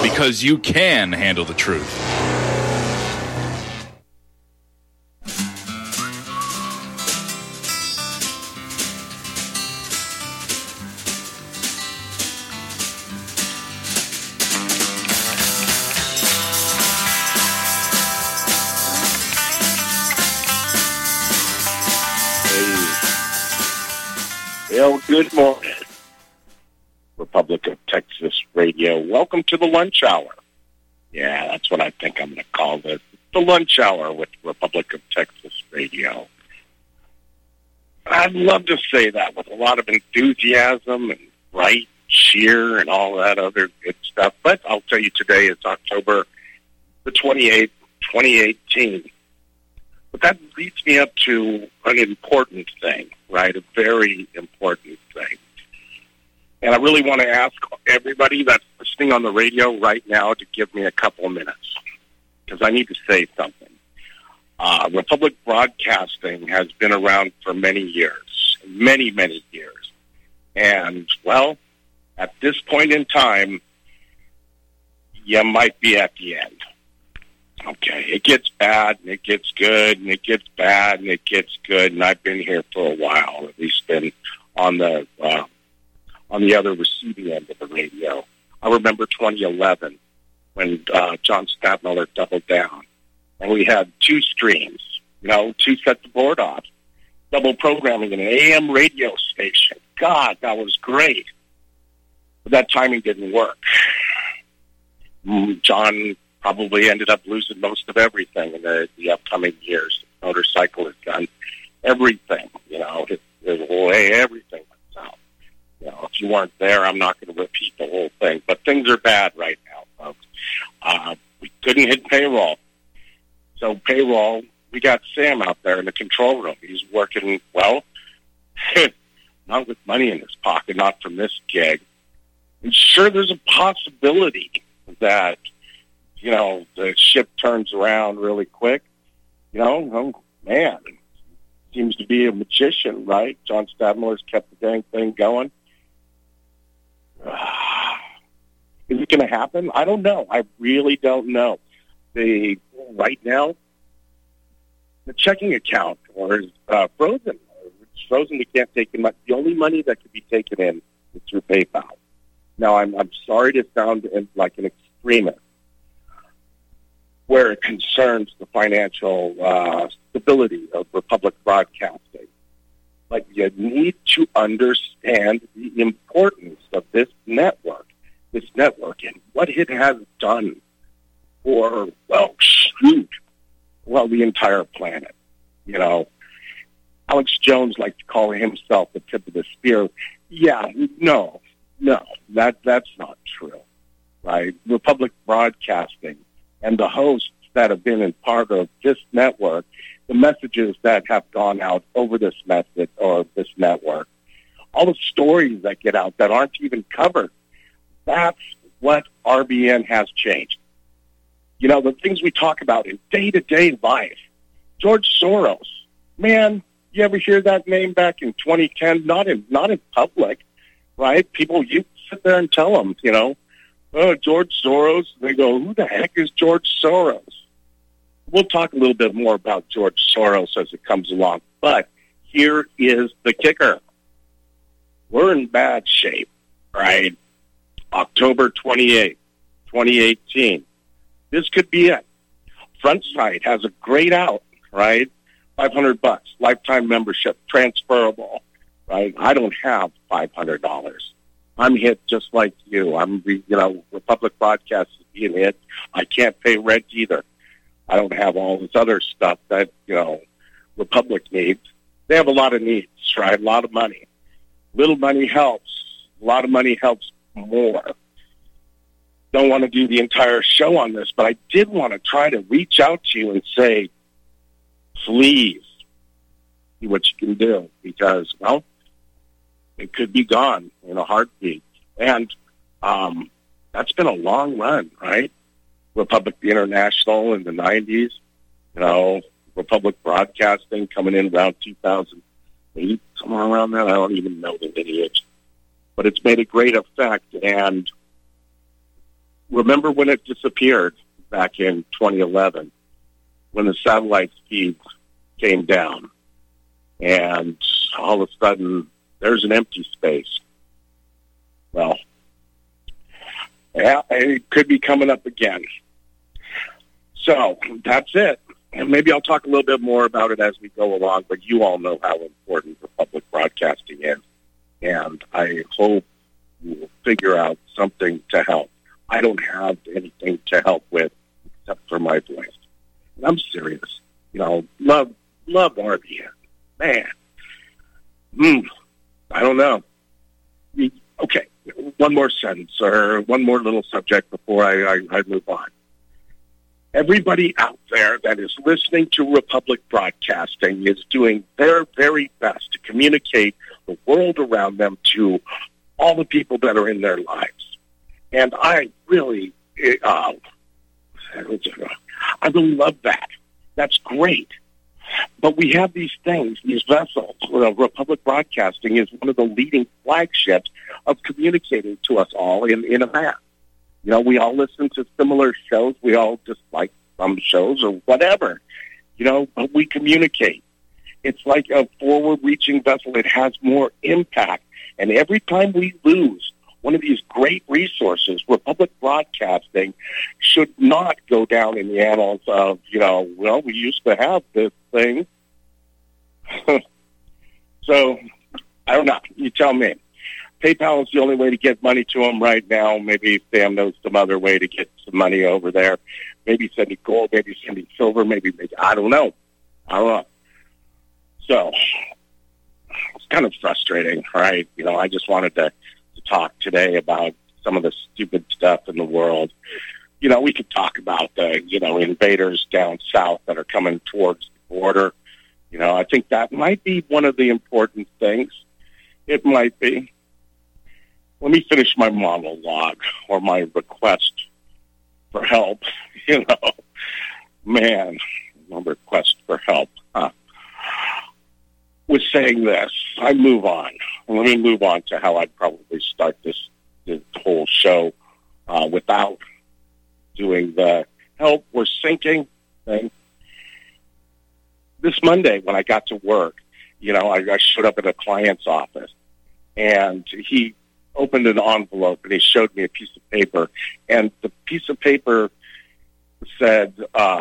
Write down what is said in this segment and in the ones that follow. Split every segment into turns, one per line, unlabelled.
because you can handle the truth.
Well, good morning, Republic of Texas Radio. Welcome to the lunch hour. Yeah, that's what I think I'm going to call this. The lunch hour with Republic of Texas Radio. I'd love to say that with a lot of enthusiasm and right cheer and all that other good stuff. But I'll tell you today it's October the 28th, 2018. But that leads me up to an important thing, right? A very important thing. And I really want to ask everybody that's listening on the radio right now to give me a couple of minutes, because I need to say something. Republic Broadcasting has been around for many years, many, many years. And, well, at this point in time, you might be at the end. Okay, it gets bad, and it gets good, and it gets bad, and it gets good, and I've been here for a while, at least been on the other receiving end of the radio. I remember 2011 when John Stadtmiller doubled down, and we had two streams, two sets of board offs, double programming in an AM radio station. God, that was great. But that timing didn't work. John probably ended up losing most of everything in the upcoming years. The motorcycle has done everything, everything went south. If you weren't there, I'm not going to repeat the whole thing. But things are bad right now, folks. We couldn't hit payroll. So payroll, we got Sam out there in the control room. He's working, well, not with money in his pocket, not from this gig. And sure, there's a possibility that the ship turns around really quick. Man, seems to be a magician, right? John Stadtmiller's kept the dang thing going. Is it going to happen? I don't know. I really don't know. Right now, the checking account is frozen. It's frozen. We can't take in money. The only money that could be taken in is through PayPal. Now, I'm sorry to sound like an extremist, where it concerns the financial stability of Republic Broadcasting. But you need to understand the importance of this network and what it has done for, the entire planet. Alex Jones likes to call himself the tip of the spear. Yeah, no, that's not true, right? Republic Broadcasting and the hosts that have been in part of this network, the messages that have gone out over this message or this network, all the stories that get out that aren't even covered, that's what RBN has changed. The things we talk about in day-to-day life. George Soros, man, you ever hear that name back in 2010? Not in public, right? People, you sit there and tell them, George Soros. They go, who the heck is George Soros? We'll talk a little bit more about George Soros as it comes along. But here is the kicker. We're in bad shape, right? October 28th, 2018. This could be it. Frontside has a great out, right? $500, lifetime membership, transferable, right? I don't have $500. I'm hit just like you. Republic Broadcast is being hit. I can't pay rent either. I don't have all this other stuff that, Republic needs. They have a lot of needs, right? A lot of money. Little money helps. A lot of money helps more. Don't want to do the entire show on this, but I did want to try to reach out to you and say, please, see what you can do, because, it could be gone in a heartbeat. And that's been a long run, right? Republic International in the 90s, Republic Broadcasting coming in around 2008, somewhere around that. I don't even know the lineage. But it's made a great effect. And remember when it disappeared back in 2011, when the satellite feeds came down, and all of a sudden there's an empty space. Well, yeah, it could be coming up again. So that's it. And maybe I'll talk a little bit more about it as we go along, but you all know how important public broadcasting is. And I hope you will figure out something to help. I don't have anything to help with except for my voice. And I'm serious. Love RBN. Man. I don't know. Okay, one more sentence or one more little subject before I move on. Everybody out there that is listening to Republic Broadcasting is doing their very best to communicate the world around them to all the people that are in their lives. And I really love that. That's great. But we have these things, these vessels. Republic Broadcasting is one of the leading flagships of communicating to us all in a mass. We all listen to similar shows. We all just like some shows or whatever, but we communicate. It's like a forward-reaching vessel. It has more impact. And every time we lose one of these great resources, Republic Broadcasting should not go down in the annals of, we used to have this thing. So, I don't know. You tell me. PayPal is the only way to get money to them right now. Maybe Sam knows some other way to get some money over there. Maybe sending gold, maybe sending silver, maybe I don't know. So, it's kind of frustrating, right? I just wanted to talk today about some of the stupid stuff in the world. We could talk about the, invaders down south that are coming towards the border. I think that might be one of the important things. It might be. Let me finish my monologue or my request for help. My request for help. Was saying this. I move on. Let me move on to how I'd probably start this whole show without doing the help we're sinking thing. This Monday when I got to work, I showed up at a client's office, and he opened an envelope, and he showed me a piece of paper, and the piece of paper said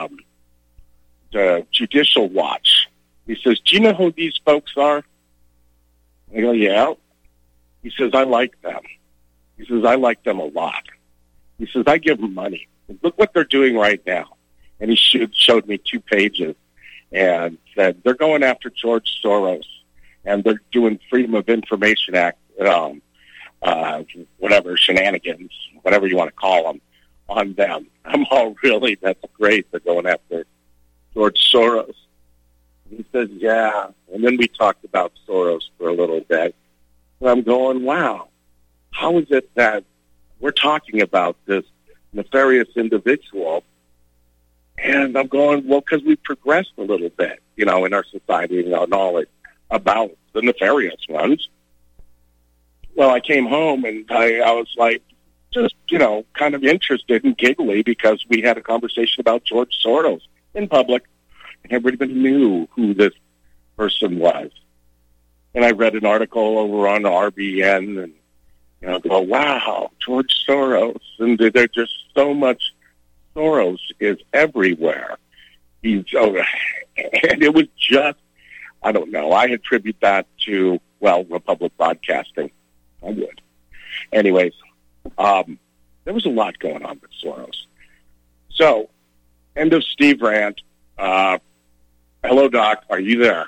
the Judicial Watch. He says, "Do you know who these folks are?" I go, "Yeah." He says, "I like them." He says, "I like them a lot." He says, "I give them money. Look what they're doing right now." And he showed me 2 pages and said, "They're going after George Soros, and they're doing Freedom of Information Act, whatever, shenanigans, whatever you want to call them, on them." I'm all, really? That's great. They're going after George Soros. He says, "Yeah." And then we talked about Soros for a little bit. And I'm going, wow, how is it that we're talking about this nefarious individual? And I'm going, well, because we've progressed a little bit, in our society and our knowledge about the nefarious ones. Well, I came home and I was like, just, kind of interested and giggly because we had a conversation about George Soros in public. And everybody knew who this person was. And I read an article over on RBN and, go, wow, George Soros. And there's just so much Soros is everywhere. And it was just, I don't know. I attribute that to, Republic Broadcasting. I would. Anyways, there was a lot going on with Soros. So, end of Steve rant. Hello, Doc. Are you there?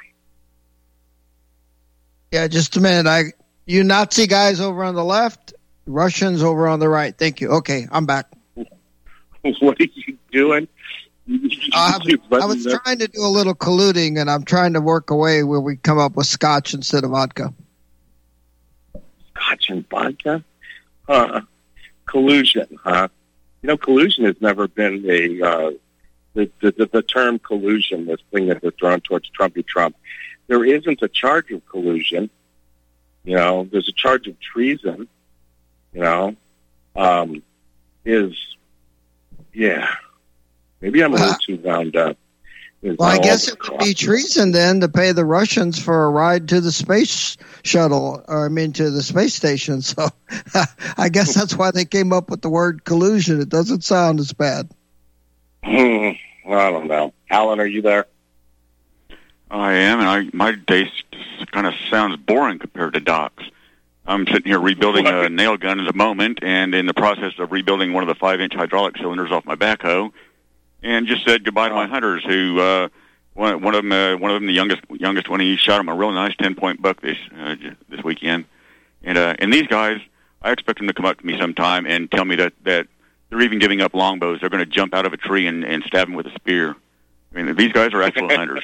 Yeah, just a minute. You Nazi guys over on the left, Russians over on the right. Thank you. Okay, I'm back.
What are you doing?
I was trying to do a little colluding, and I'm trying to work a way where we come up with scotch instead of vodka.
Scotch and vodka? Collusion, huh? Collusion has never been the term collusion, this thing that was thrown towards Trumpy Trump. There isn't a charge of collusion. There's a charge of treason. is, yeah, maybe I'm a little too wound up.
Well, I guess it would be treason then to pay the Russians for a ride to the space shuttle, to the space station. So I guess that's why they came up with the word collusion. It doesn't sound as bad.
I don't know. Alan, are you there?
I am, and my day kind of sounds boring compared to Doc's. I'm sitting here rebuilding a nail gun at the moment, and in the process of rebuilding one of the 5-inch hydraulic cylinders off my backhoe. And just said goodbye to my hunters. Who one of them, the youngest one, he shot him a real nice 10-point buck this weekend. And these guys, I expect them to come up to me sometime and tell me that they're even giving up longbows. They're going to jump out of a tree and stab him with a spear. I mean, these guys are excellent hunters.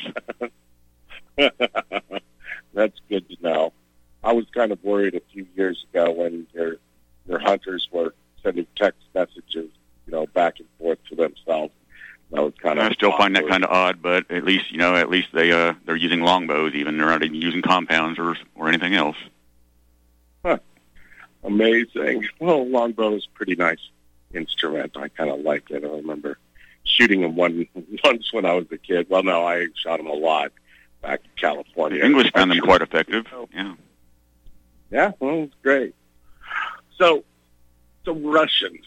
That's good to know. I was kind of worried a few years ago when your hunters were sending text messages, back and forth to themselves. That was kind of.
I still find that kind of odd, but at least they're using longbows. Even they're not even using compounds or anything else.
Huh. Amazing. Well, longbow is a pretty nice instrument. I kind of like it. I remember shooting them once when I was a kid. Well, no, I shot them a lot back in California.
The English found them quite effective. Yeah.
Yeah. Well, it's great. So Russians,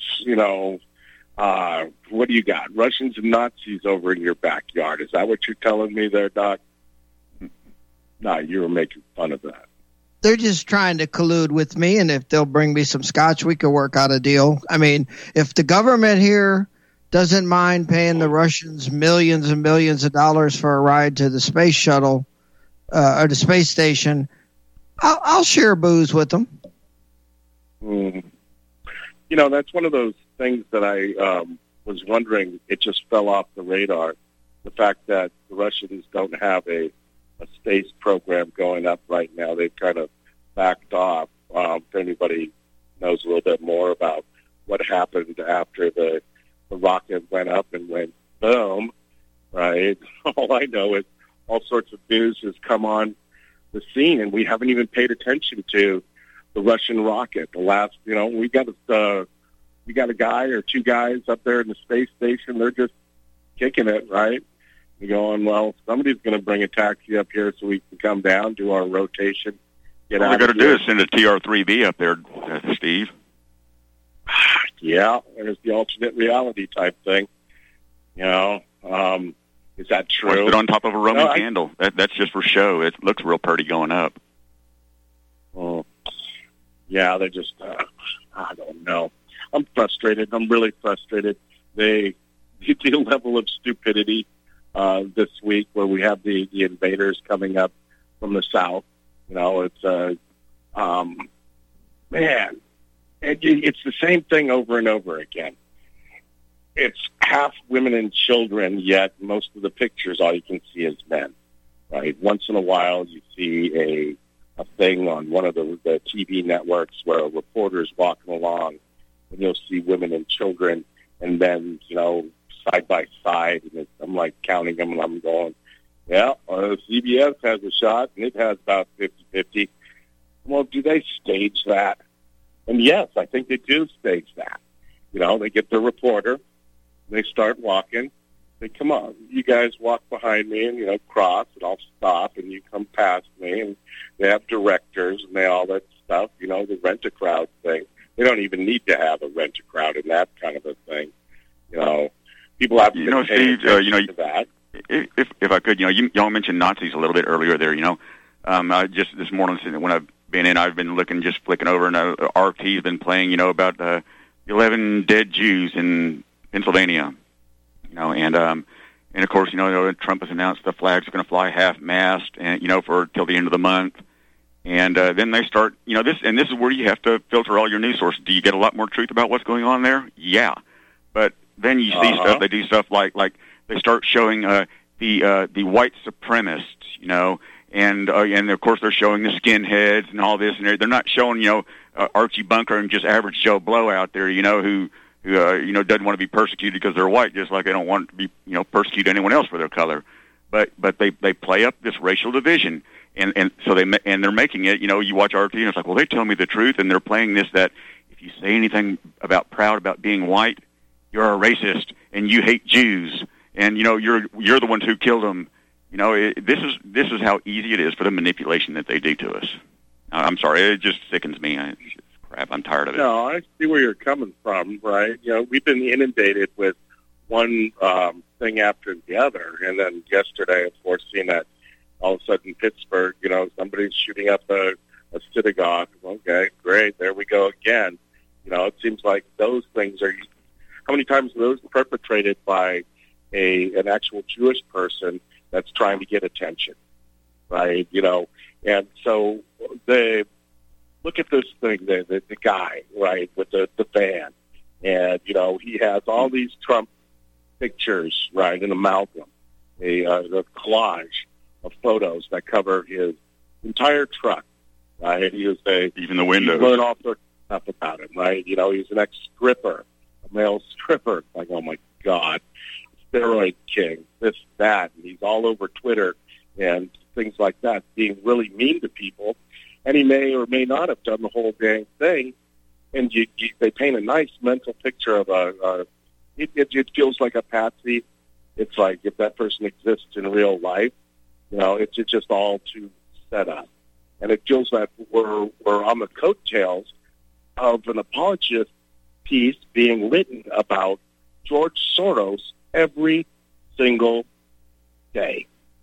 what do you got? Russians and Nazis over in your backyard. Is that what you're telling me there, Doc? No, you were making fun of that.
They're just trying to collude with me, and if they'll bring me some scotch, we could work out a deal. I mean, if the government here doesn't mind paying the Russians millions and millions of dollars for a ride to the space shuttle or the space station, I'll share booze with them.
That's one of those things that I was wondering. It just fell off the radar. The fact that the Russians don't have a space program going up right now. They've kind of backed off. If anybody knows a little bit more about what happened after the rocket went up and went boom, right? All I know is all sorts of news has come on the scene, and we haven't even paid attention to the Russian rocket. The last, we got a guy or two guys up there in the space station. They're just kicking it, right? You're going, well, somebody's going to bring a taxi up here so we can come down, do our rotation, get out.
All we got to do is send a TR-3B up there, Steve.
Yeah, there's the alternate reality type thing. Is that true?
Put it on top of a Roman candle. That's just for show. It looks real pretty going up.
Oh, yeah, they're just, I don't know. I'm frustrated. I'm really frustrated. The level of stupidity this week where we have the invaders coming up from the south. It's man, it's the same thing over and over again. It's half women and children, yet most of the pictures, all you can see is men, right? Once in a while, you see a thing on one of the TV networks where a reporter's walking along, and you'll see women and children, and then, side by side, and I'm like counting them, and I'm going, CBS has a shot, and it has about 50-50. Well, do they stage that? And yes, I think they do stage that. They get the reporter, they start walking, they come on, you guys walk behind me and, cross, and I'll stop, and you come past me, and they have directors, and all that stuff, the rent-a-crowd thing. They don't even need to have a rent-a-crowd in that kind of a thing. People have to pay attention to that.
If I could, y'all mentioned Nazis a little bit earlier there, I just this morning when I've been in, I've been just flicking over, and RT's been playing, about the 11 dead Jews in Pennsylvania, and of course, Trump has announced the flags are going to fly half-mast, and, for till the end of the month. And then they start, this is where you have to filter all your news sources. Do you get a lot more truth about what's going on there? Yeah. But then you see stuff, they do stuff like they start showing the white supremacists, and of course they're showing the skinheads and all this, and they're not showing, Archie Bunker and just average Joe Blow out there, who doesn't want to be persecuted because they're white, just like they don't want to be, persecute anyone else for their color. But they play up this racial division. And so they're making it, you watch RT and it's like, well, they tell me the truth, and they're playing this, that if you say anything proud about being white, you're a racist and you hate Jews, and you're the ones who killed them. This is how easy it is for the manipulation that they do to us. I'm sorry, it just sickens me. It's crap. I'm tired of it.
No, I see where you're coming from, right? We've been inundated with one thing after the other, and then yesterday, of course, seeing that all of a sudden Pittsburgh, somebody's shooting up a synagogue. Okay, great, there we go again. It seems like those things are. How many times are those perpetrated by an actual Jewish person that's trying to get attention, right? And so they look at this thing, the guy, right, with the van, and he has all these Trump pictures, right, an amalgam, a collage of photos that cover his entire truck, right?
Even the windows.
You learn all sorts of stuff about him, right? He's an ex-stripper, a male stripper. Like, oh my God, steroid king, this, that, and he's all over Twitter and things like that, being really mean to people. And he may or may not have done the whole dang thing. And they paint a nice mental picture of it feels like a patsy. It's like if that person exists in real life, it's just all too set up. And it feels like we're on the coattails of an apologist piece being written about George Soros every single day.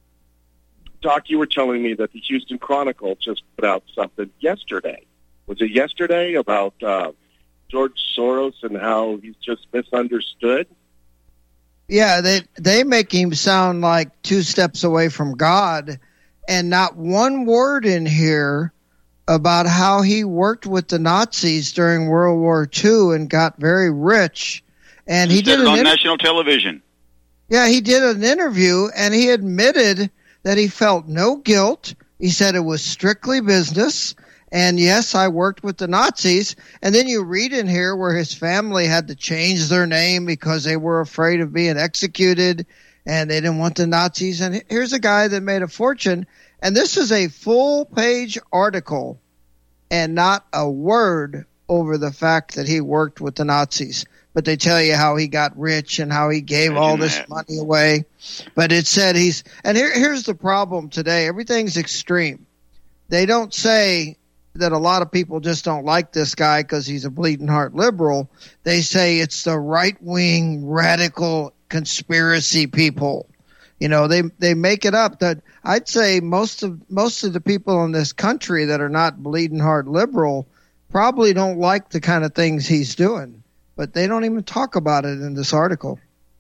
Doc, you were telling me that the Houston Chronicle just put out something yesterday. Was it yesterday about George Soros and how he's just misunderstood?
Yeah, they make him sound like 2 steps away from God, and not one word in here about how he worked with the Nazis during World War II and got very rich. And he did it
on national television.
Yeah, he did an interview, and he admitted that he felt no guilt. He said it was strictly business. And yes, I worked with the Nazis. And then you read in here where his family had to change their name because they were afraid of being executed and they didn't want the Nazis. And here's a guy that made a fortune. And this is a full-page article and not a word over the fact that he worked with the Nazis. But they tell you how he got rich and how he gave all this money away. But it said here's the problem today. Everything's extreme. They don't say that a lot of people just don't like this guy because he's a bleeding heart liberal. They say it's the right-wing radical conspiracy people. They make it up. That I'd say most of the people in this country that are not bleeding heart liberal probably don't like the kind of things he's doing. But they don't even talk about it in this article.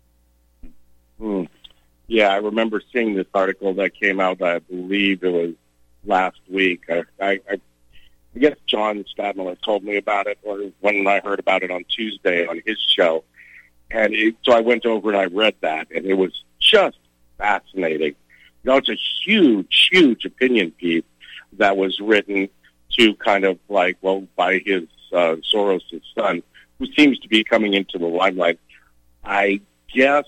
Yeah, I remember seeing this article that came out, I believe it was last week. I guess John Stadmiller told me about it, or when I heard about it on Tuesday on his show. And so I went over and I read that, and it was just fascinating. It's a huge, huge opinion piece that was written to kind of like, by his Soros' son, who seems to be coming into the limelight. I guess,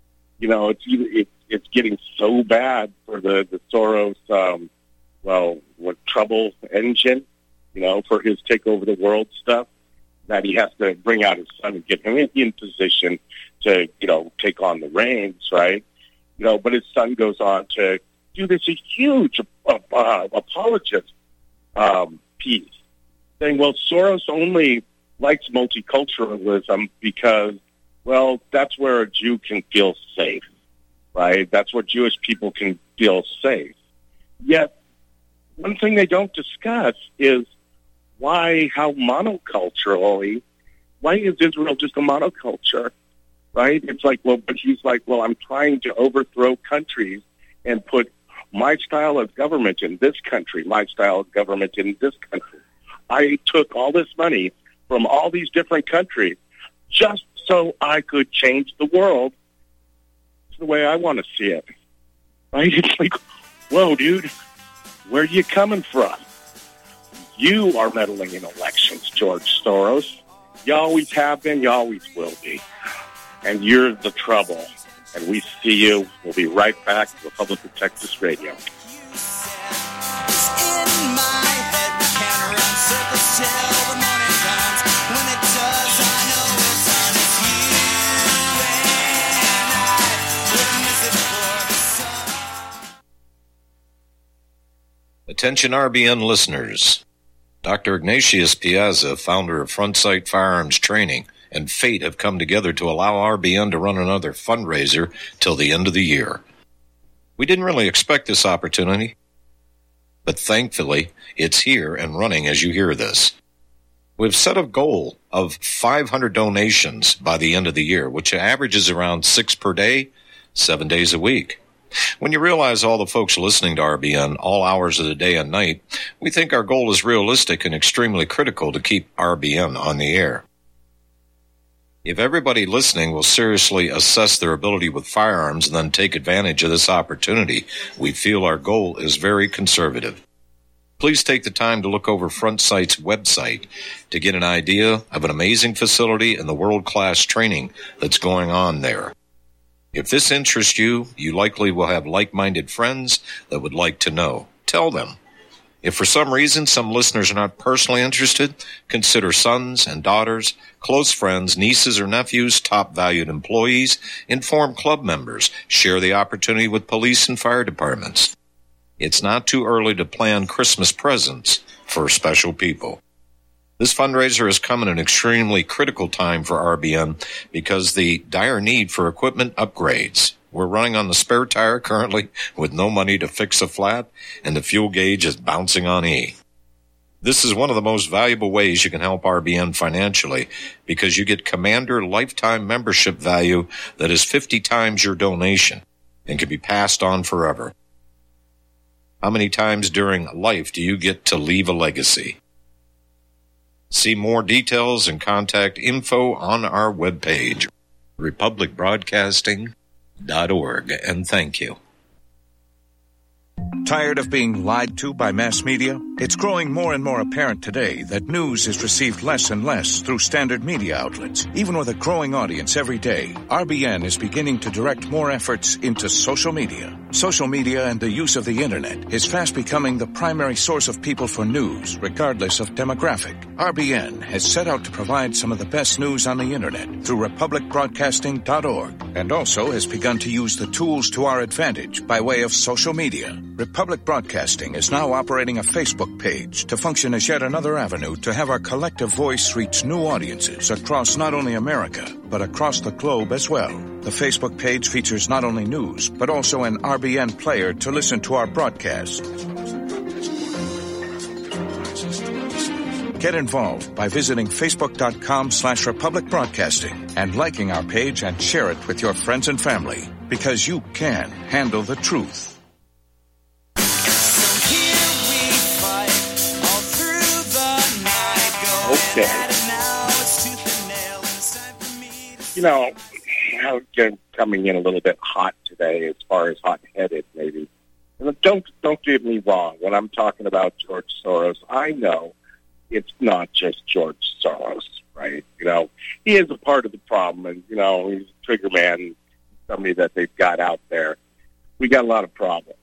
it's getting so bad for the Soros, trouble engine, for his take over the world stuff, that he has to bring out his son and get him in position to, take on the reins, right? But his son goes on to do this huge apologist piece, saying, Soros only likes multiculturalism because, that's where a Jew can feel safe, right? That's where Jewish people can feel safe. Yet, one thing they don't discuss is why is Israel just a monoculture, right? It's like, but he's like, I'm trying to overthrow countries and put my style of government in this country, my style of government in this country. I took all this money from all these different countries just so I could change the world the way I want to see it, right? It's like, whoa, dude, where are you coming from? You are meddling in elections, George Soros. You always have been, you always will be. And you're the trouble. And we see you. We'll be right back to Republic of Texas Radio.
In my head, we can run circles till the morning comes. When Attention RBN listeners. Dr. Ignatius Piazza, founder of Front Sight Firearms Training, and fate have come together to allow RBN to run another fundraiser till the end of the year. We didn't really expect this opportunity, but thankfully it's here and running as you hear this. We've set a goal of 500 donations by the end of the year, which averages around 6 per day, 7 days a week. When you realize all the folks listening to RBN all hours of the day and night, we think our goal is realistic and extremely critical to keep RBN on the air. If everybody listening will seriously assess their ability with firearms and then take advantage of this opportunity, we feel our goal is very conservative. Please take the time to look over Front Sight's website to get an idea of an amazing facility and the world-class training that's going on there. If this interests you, you likely will have like-minded friends that would like to know. Tell them. If for some reason some listeners are not personally interested, consider sons and daughters, close friends, nieces or nephews, top valued employees, inform club members, share the opportunity with police and fire departments. It's not too early to plan Christmas presents for special people. This fundraiser has come at an extremely critical time for RBN because the dire need for equipment upgrades. We're running on the spare tire currently with no money to fix a flat, and the fuel gauge is bouncing on E. This is one of the most valuable ways you can help RBN financially because you get Commander lifetime membership value that is 50 times your donation and can be passed on forever. How many times during life do you get to leave a legacy? See more details and contact info on our webpage, republicbroadcasting.org, and thank you.
Tired of being lied to by mass media? It's growing more and more apparent today that news is received less and less through standard media outlets. Even with a growing audience every day, RBN is beginning to direct more efforts into social media. Social media and the use of the internet is fast becoming the primary source of people for news, regardless of demographic. RBN has set out to provide some of the best news on the internet through republicbroadcasting.org, and also has begun to use the tools to our advantage by way of social media. Republic Broadcasting is now operating a Facebook page to function as yet another avenue to have our collective voice reach new audiences across not only America, but across the globe as well. The Facebook page features not only news, but also an RBN player to listen to our broadcast. Get involved by visiting facebook.com/Republic Broadcasting and liking our page and share it with your friends and family, because you can handle the truth.
Okay. You know, again, coming in a little bit hot today, as far as hot-headed, maybe. And don't get me wrong. When I'm talking about George Soros, I know it's not just George Soros, right? You know, he is a part of the problem, and, you know, he's a trigger man, somebody that they've got out there. We got a lot of problems.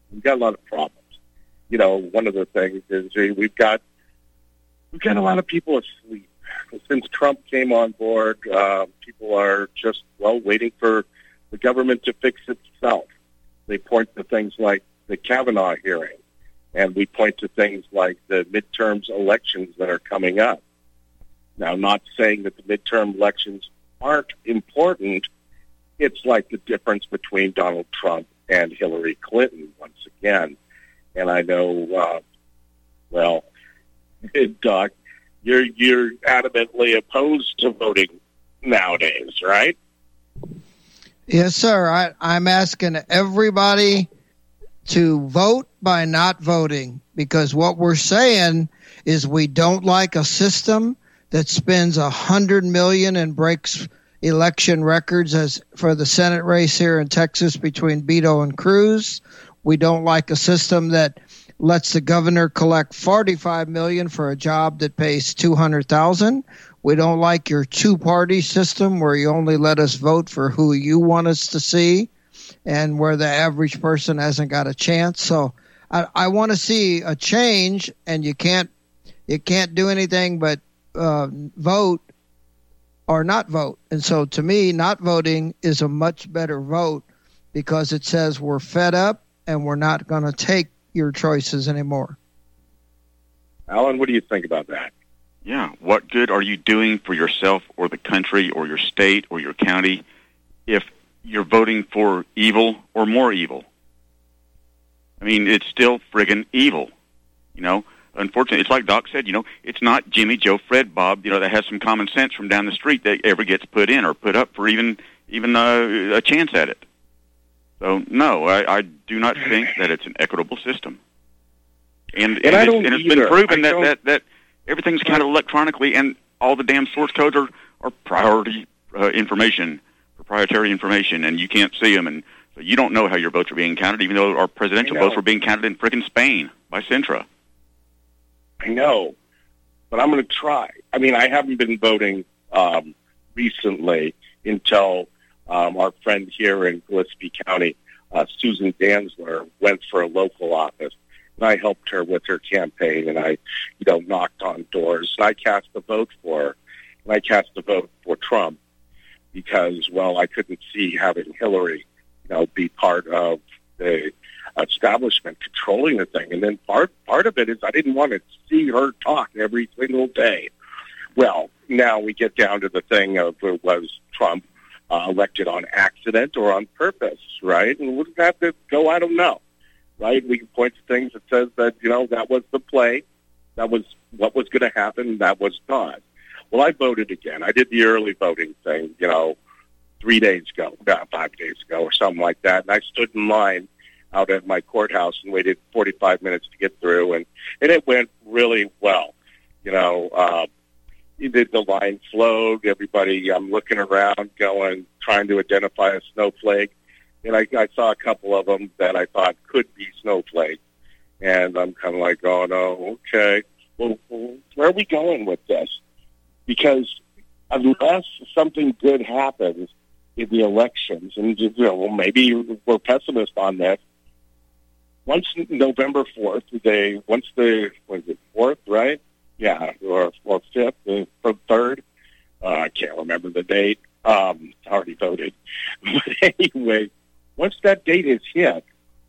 You know, one of the things is we've got a lot of people asleep. Since Trump came on board, people are just, waiting for the government to fix itself. They point to things like the Kavanaugh hearing, and we point to things like the midterms elections that are coming up. Now, not saying that the midterm elections aren't important. It's like the difference between Donald Trump and Hillary Clinton once again. And I know, Doc, you're adamantly opposed to voting nowadays, right?
Yes, sir. I'm asking everybody to vote by not voting, because what we're saying is we don't like a system that spends $100 million and breaks election records as for the Senate race here in Texas between Beto and Cruz. We don't like a system that lets the governor collect $45 million for a job that pays $200,000. We don't like your two-party system where you only let us vote for who you want us to see, and where the average person hasn't got a chance. So I want to see a change, and you can't do anything but vote or not vote. And so to me, not voting is a much better vote, because it says we're fed up and we're not going to take your choices anymore.
Alan, what do you think about that?
Yeah, what good are you doing for yourself or the country or your state or your county if you're voting for evil or more evil? I mean, it's still friggin' evil, you know. Unfortunately, it's like Doc said, you know, it's not Jimmy, Joe, Fred, Bob, you know, that has some common sense from down the street that ever gets put in or put up for even a chance at it. So, no, I do not think that it's an equitable system. And it's been proven that everything's kind of electronically, and all the damn source codes are proprietary information, and you can't see them, and so you don't know how your votes are being counted, even though our presidential votes were being counted in frickin' Spain by Sintra.
I know, but I'm going to try. I mean, I haven't been voting recently until our friend here in Gillespie County, Susan Danzler, went for a local office. And I helped her with her campaign, and I, knocked on doors. And I cast a vote for her. And I cast a vote for Trump because, well, I couldn't see having Hillary, be part of the establishment controlling the thing. And then part of it is I didn't want to see her talk every single day. Well, now we get down to the thing of was Trump elected on accident or on purpose, right? And we'll have to go, I don't know, right? We can point to things that says that, that was the play, that was what was going to happen, that was not. Well, I voted again. I did the early voting thing, 5 days ago, or something like that. And I stood in line out at my courthouse and waited 45 minutes to get through, and it went really well. The line flowed. Everybody, I'm looking around, trying to identify a snowflake, and I saw a couple of them that I thought could be snowflakes, and I'm kind of like, oh no, okay, well, where are we going with this? Because unless something good happens in the elections, and maybe we're pessimist on this. Once November 4th, was it 4th, right? Yeah, or 5th, or 3rd. I can't remember the date. Already voted. But anyway, once that date is hit,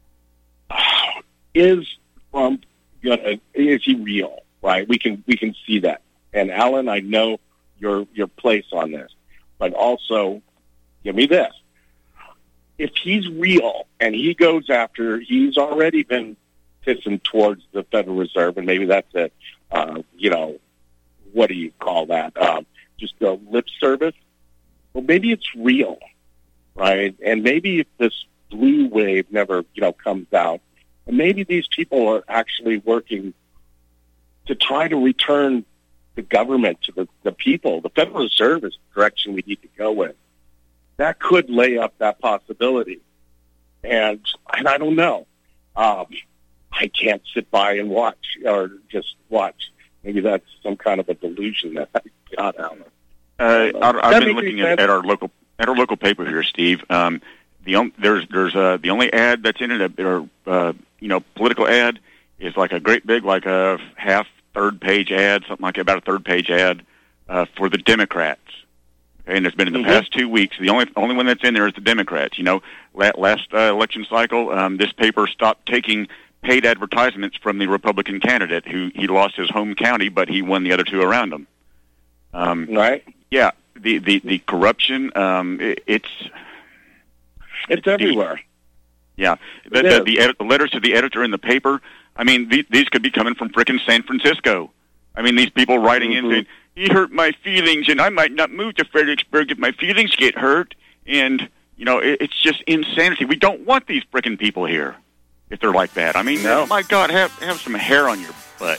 is Trump is he real? Right? We can see that. And Alan, I know your place on this, but also give me this. If he's real and he goes after, he's already been pissing towards the Federal Reserve, and maybe that's it. What do you call that? Just a lip service? Well, maybe it's real, right? And maybe if this blue wave never, comes out, and maybe these people are actually working to try to return the government to the people. The Federal Reserve is the direction we need to go in. That could lay up that possibility. And I don't know. I can't sit by and watch or just watch. Maybe that's some kind of a delusion that I got, Alan.
I've been looking at our local paper here, Steve. There's the only ad that's in it, or political ad, is like a great big, like a third page ad, something like about a third page ad for the Democrats. Okay, and it's been in the past 2 weeks. The only one that's in there is the Democrats. Last election cycle, this paper stopped taking paid advertisements from the Republican candidate who he lost his home county, but he won the other two around him.
Right?
Yeah, the corruption, it's
everywhere.
Yeah, the letters to the editor in the paper. I mean, these could be coming from frickin' San Francisco. I mean, these people writing in saying, he hurt my feelings, and I might not move to Fredericksburg if my feelings get hurt. And, it's just insanity. We don't want these frickin' people here if they're like that. I mean, no. My God, have some hair on your butt.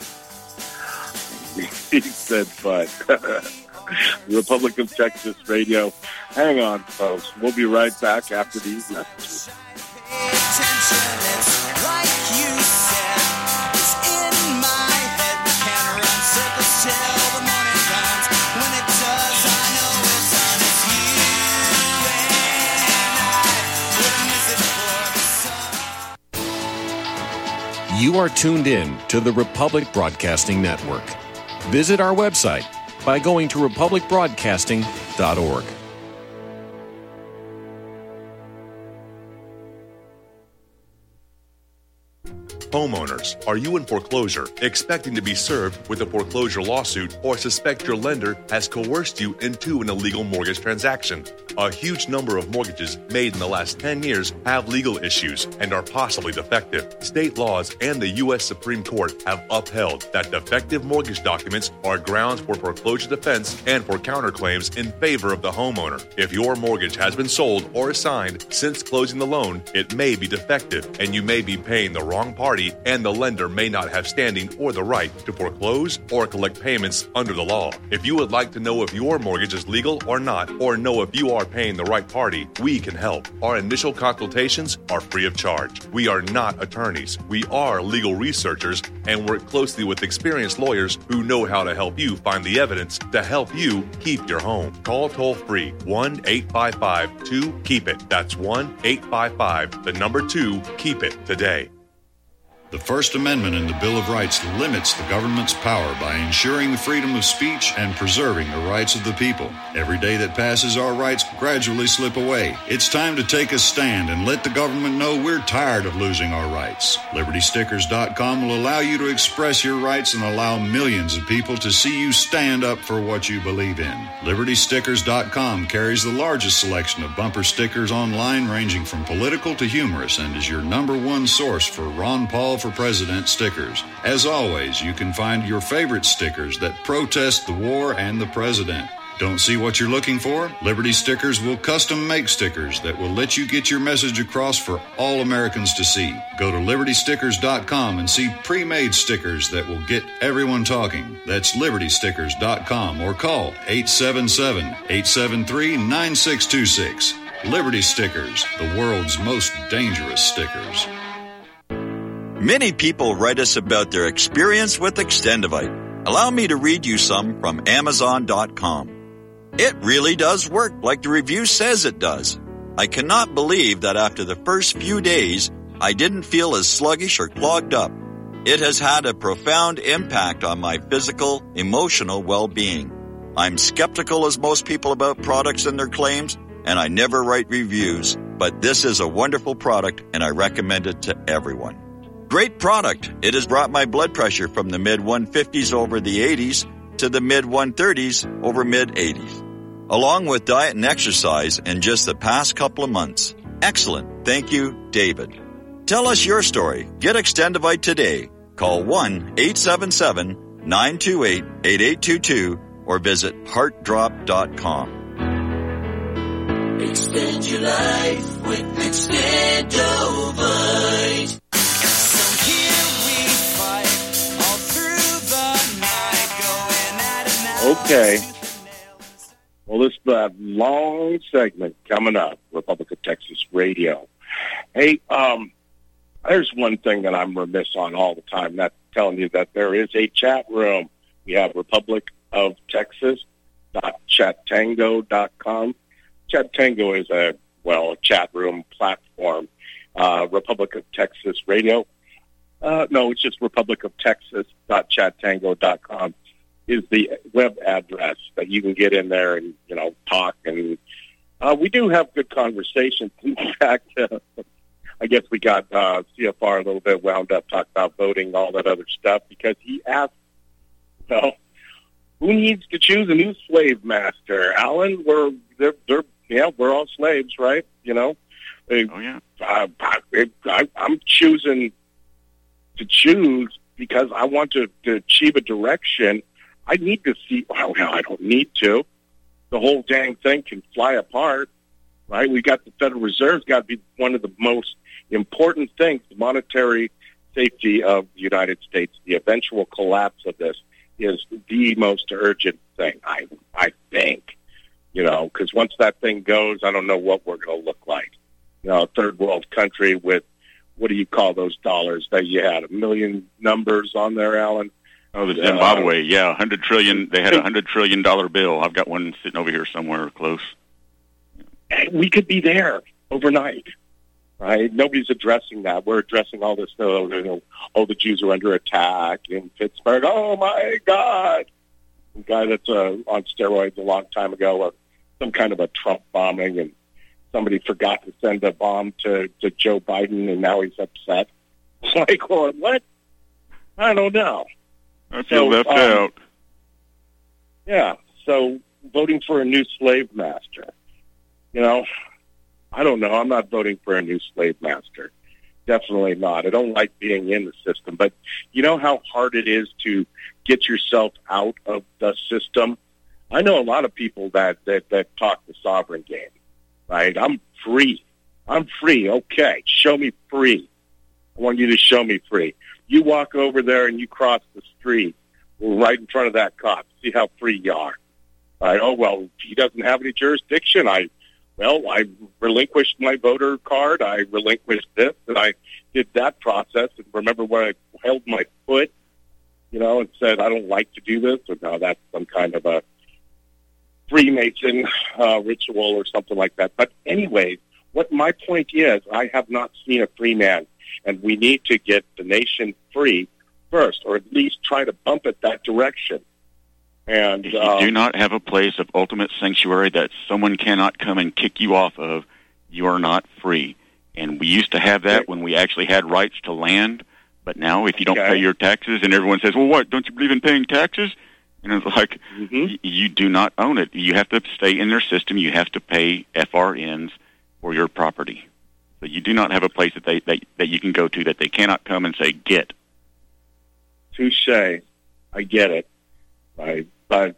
He said butt. Republic of Texas Radio. Hang on, folks. We'll be right back after these messages.
You are tuned in to the Republic Broadcasting Network. Visit our website by going to republicbroadcasting.org.
Homeowners, are you in foreclosure, expecting to be served with a foreclosure lawsuit, or suspect your lender has coerced you into an illegal mortgage transaction? A huge number of mortgages made in the last 10 years have legal issues and are possibly defective. State laws and the U.S. Supreme Court have upheld that defective mortgage documents are grounds for foreclosure defense and for counterclaims in favor of the homeowner. If your mortgage has been sold or assigned since closing the loan, it may be defective, and you may be paying the wrong party, and the lender may not have standing or the right to foreclose or collect payments under the law. If you would like to know if your mortgage is legal or not, or know if you are paying the right party, we can help. Our initial consultations are free of charge. We are not attorneys. We are legal researchers and work closely with experienced lawyers who know how to help you find the evidence to help you keep your home. Call toll-free 1-855-2-KEEP-IT. That's 1-855-2-KEEP-IT today.
The First Amendment in the Bill of Rights limits the government's power by ensuring the freedom of speech and preserving the rights of the people. Every day that passes, our rights gradually slip away. It's time to take a stand and let the government know we're tired of losing our rights. LibertyStickers.com will allow you to express your rights and allow millions of people to see you stand up for what you believe in. LibertyStickers.com carries the largest selection of bumper stickers online, ranging from political to humorous, and is your number one source for Ron Paul for President stickers. As always, you can find your favorite stickers that protest the war and the president. Don't see what you're looking for? Liberty Stickers will custom make stickers that will let you get your message across for all Americans to see. Go to LibertyStickers.com and see pre-made stickers that will get everyone talking. That's LibertyStickers.com, or call 877-873-9626. Liberty Stickers, the world's most dangerous stickers.
Many people write us about their experience with Extendivite. Allow me to read you some from Amazon.com. It really does work like the review says it does. I cannot believe that after the first few days, I didn't feel as sluggish or clogged up. It has had a profound impact on my physical, emotional well-being. I'm skeptical as most people about products and their claims, and I never write reviews, but this is a wonderful product and I recommend it to everyone. Great product. It has brought my blood pressure from the mid-150s over the 80s to the mid-130s over mid-80s, along with diet and exercise in just the past couple of months. Excellent. Thank you, David. Tell us your story. Get Extendivite today. Call 1-877-928-8822 or visit heartdrop.com.
Extend your life with Extendivite.
Okay. Well, this is a long segment coming up, Republic of Texas Radio. Hey, there's one thing that I'm remiss on all the time, that's telling you that there is a chat room. We have republicoftexas.chattango.com. Chattango is a chat room platform. Republic of Texas Radio. No, it's just republicoftexas.chattango.com. is the web address that you can get in there and, talk. And we do have good conversations. In fact, I guess we got CFR a little bit wound up talking about voting, all that other stuff, because he asked, who needs to choose a new slave master? Alan, we're all slaves, right?
Oh, yeah.
I'm choosing to choose because I want to achieve a direction. I need to see, I don't need to. The whole dang thing can fly apart, right? We got the Federal Reserve's got to be one of the most important things, the monetary safety of the United States. The eventual collapse of this is the most urgent thing, I think, because once that thing goes, I don't know what we're going to look like. A third world country with, what do you call those dollars that you had? 1 million numbers on there, Alan?
Oh, the Zimbabwe, $100 trillion. They had $100 trillion bill. I've got one sitting over here somewhere close.
We could be there overnight, right? Nobody's addressing that. We're addressing all this. The Jews are under attack in Pittsburgh. Oh my God! A guy that's on steroids a long time ago, or some kind of a Trump bombing, and somebody forgot to send a bomb to Joe Biden, and now he's upset. Like, going, what? I don't know.
I feel left out.
Yeah, so voting for a new slave master. You know, I don't know. I'm not voting for a new slave master. Definitely not. I don't like being in the system. But you know how hard it is to get yourself out of the system? I know a lot of people that talk the sovereign game, right? I'm free. I'm free. Okay, show me free. I want you to show me free. You walk over there and you cross the street right in front of that cop. See how free you are. Right? Oh, well, he doesn't have any jurisdiction. I relinquished my voter card. I relinquished this, and I did that process. And remember when I held my foot, you know, and said, I don't like to do this, or no, that's some kind of a Freemason ritual or something like that. But anyway, what my point is, I have not seen a free man, and we need to get the nation free first, or at least try to bump it that direction. And
if you do not have a place of ultimate sanctuary that someone cannot come and kick you off of, you are not free. And we used to have that when we actually had rights to land, but now if you don't pay your taxes, and everyone says, well, what, don't you believe in paying taxes? And it's like, you do not own it. You have to stay in their system. You have to pay FRNs for your property. So you do not have a place that you can go to that they cannot come and say, get.
Touche. I get it. Right. But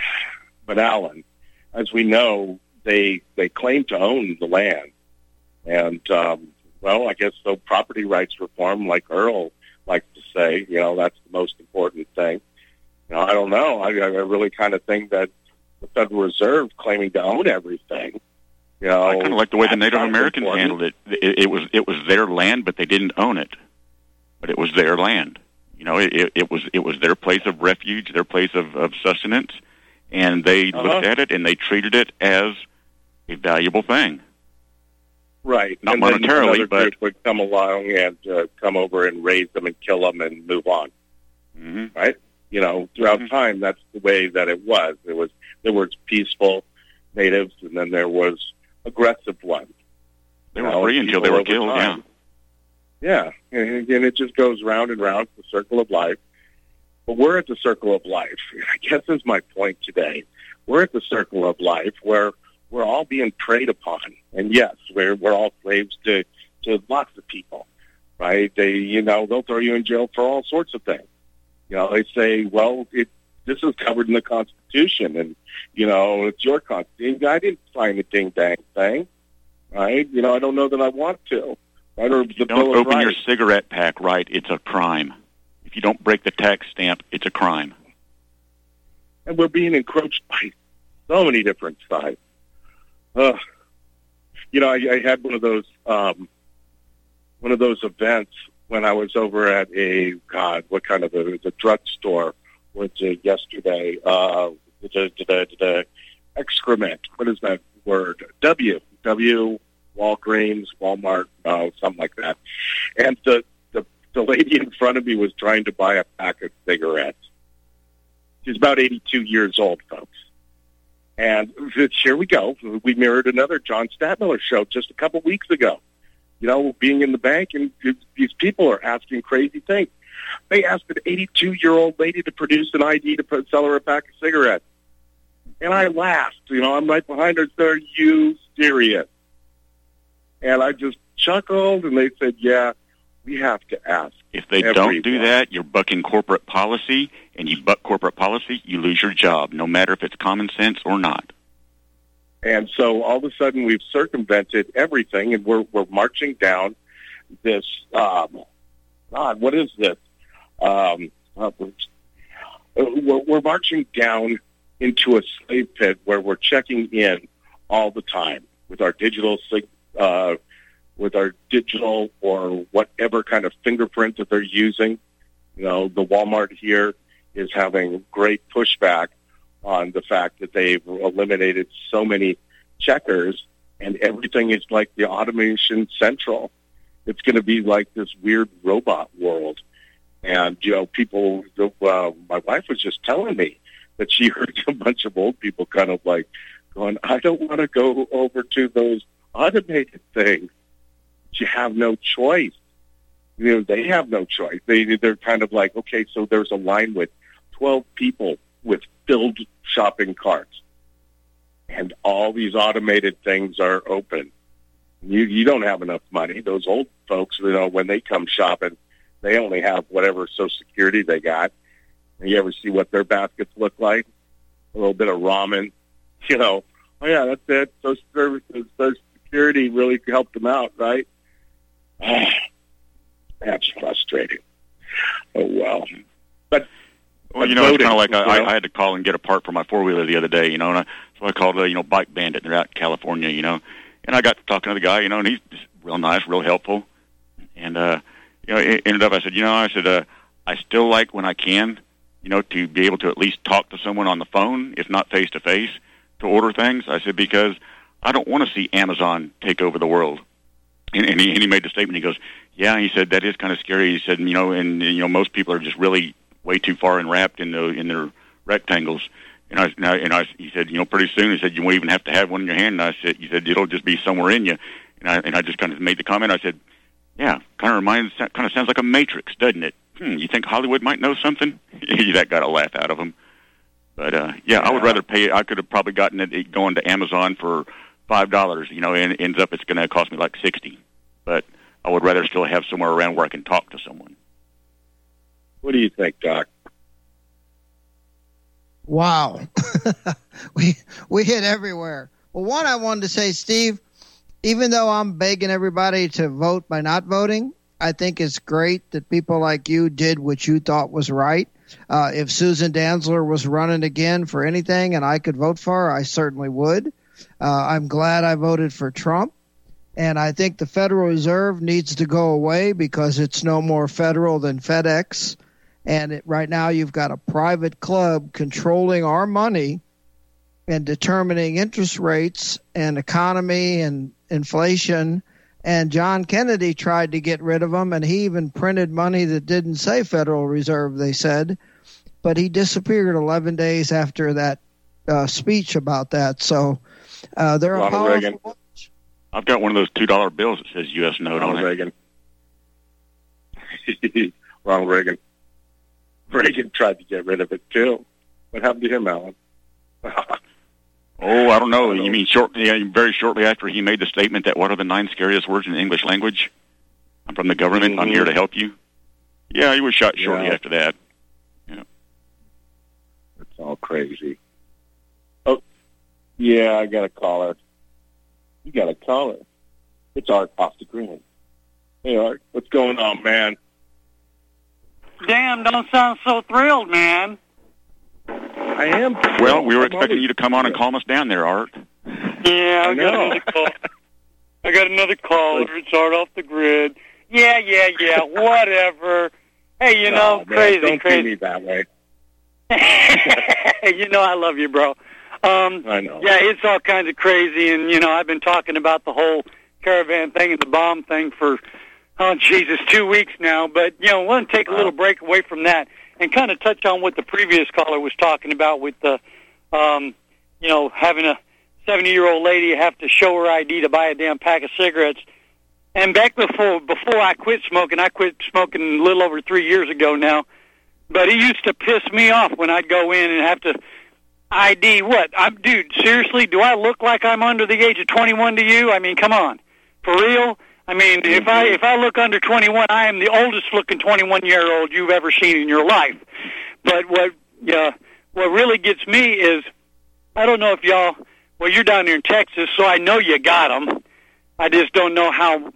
Alan, as we know, they claim to own the land. And, well, I guess so property rights reform, like Earl likes to say, you know, that's the most important thing. You know, I don't know. I really kind of think that the Federal Reserve claiming to own everything, you know.
I kind of like the way the Native Americans handled it. It was their land, but they didn't own it. But it was their land. You know, it was their place of refuge, their place of sustenance, and they looked at it and they treated it as a valuable thing.
Right.
Not
and
monetarily,
then
but
group would come along and come over and raise them and kill them and move on. Right. You know, throughout time, that's the way that it was. There was peaceful natives, and then there was aggressive ones.
They were free until they were killed.
Time. Yeah, and again, it just goes round and round, the circle of life. But we're at the circle of life. I guess is my point today. We're at the circle of life where we're all being preyed upon. And yes, we're all slaves to lots of people, right? They'll throw you in jail for all sorts of things. You know, they say, well, this is covered in the Constitution, and, you know, it's your Constitution. I didn't sign the ding-dang thing, right? You know, I don't know that I want to. Right? Or the
don't open your cigarette pack right, it's a crime. If you don't break the tax stamp, it's a crime.
And we're being encroached by so many different sides. You know, I had one of those events when I was over at the drugstore yesterday. The excrement. What is that word? W. Walgreens, Walmart, something like that. And the lady in front of me was trying to buy a pack of cigarettes. She's about 82 years old, folks. And here we go. We mirrored another John Stadtmiller show just a couple weeks ago. You know, being in the bank, and these people are asking crazy things. They asked an 82-year-old lady to produce an ID to sell her a pack of cigarettes. And I laughed. You know, I'm right behind her. Are you serious? And I just chuckled, and they said, yeah, we have to ask.
If they don't do that, you're bucking corporate policy, and you buck corporate policy, you lose your job, no matter if it's common sense or not.
And so all of a sudden we've circumvented everything, and we're marching down this, what is this? We're marching down into a slave pit where we're checking in all the time with our digital or whatever kind of fingerprint that they're using. You know, the Walmart here is having great pushback on the fact that they've eliminated so many checkers, and everything is like the automation central. It's going to be like this weird robot world. And, you know, people, my wife was just telling me that she heard a bunch of old people kind of like going, I don't want to go over to those automated things. You have no choice. they have no choice. They're kind of like, okay, so there's a line with 12 people with filled shopping carts, and all these automated things are open. You don't have enough money. Those old folks, when they come shopping, they only have whatever Social Security they got. And you ever see what their baskets look like? A little bit of ramen, oh yeah, that's it. Social services, Social Security really helped them out, right? That's frustrating. Oh, well. But
well, it's kind of like I had to call and get a part for my four-wheeler the other day, so I called, Bike Bandit. They're out in California, and I got to talking to the guy, and he's just real nice, real helpful. And, it ended up, I said, I still like when I can, to be able to at least talk to someone on the phone, if not face-to-face, to order things. I said, because I don't want to see Amazon take over the world. And he made the statement, he goes, yeah, he said, that is kind of scary. He said, most people are just really way too far enwrapped in their rectangles. He said, pretty soon, he said, you won't even have to have one in your hand. And he said, it'll just be somewhere in you. And I just kind of made the comment. I said, yeah, kind of sounds like a Matrix, doesn't it? You think Hollywood might know something? That got a laugh out of him. But yeah, I would rather pay. I could have probably gotten it going to Amazon for $5. And it ends up it's going to cost me like $60. But I would rather still have somewhere around where I can talk to someone.
What do you think, Doc?
Wow. we hit everywhere. Well, one, I wanted to say, Steve, even though I'm begging everybody to vote by not voting, I think it's great that people like you did what you thought was right. If Susan Dantzler was running again for anything and I could vote for her, I certainly would. I'm glad I voted for Trump. And I think the Federal Reserve needs to go away because it's no more federal than FedEx. And right now you've got a private club controlling our money and determining interest rates and economy and inflation. And John Kennedy tried to get rid of them, and he even printed money that didn't say Federal Reserve, they said. But he disappeared 11 days after that speech about that. So they're a powerful
Reagan.
I've got one of those $2 bills that says U.S. note on it.
Reagan. Ronald Reagan. Reagan tried to get rid of it, too. What happened to him, Alan?
Oh, I don't know. You mean very shortly after he made the statement that what are the 9 scariest words in the English language? I'm from the government. I'm here to help you. Yeah, he was shot shortly after that. Yeah.
It's all crazy. Oh, yeah, I got a caller. You got a caller. It's Art off the Green. Hey, Art, what's going on, man?
Damn, don't sound so thrilled, man.
I am.
Well, we were expecting you to come on and calm us down there, Art.
Yeah, I got another call. I got another caller. It's Art off the grid. Yeah, whatever. Hey, crazy.
Don't treat me that way.
I love you, bro.
I know.
Yeah, it's all kinds of crazy, and, I've been talking about the whole caravan thing and the bomb thing for, 2 weeks now. But, I want to take a little break away from that and kind of touch on what the previous caller was talking about with the, having a 70-year-old lady have to show her ID to buy a damn pack of cigarettes. And back before I quit smoking a little over 3 years ago now, but it used to piss me off when I'd go in and have to ID what? Dude, seriously, do I look like I'm under the age of 21 to you? I mean, come on. For real? I mean, if I look under 21, I am the oldest looking 21-year-old you've ever seen in your life. But what really gets me is, I don't know if you're down here in Texas, so I know you got them. I just don't know how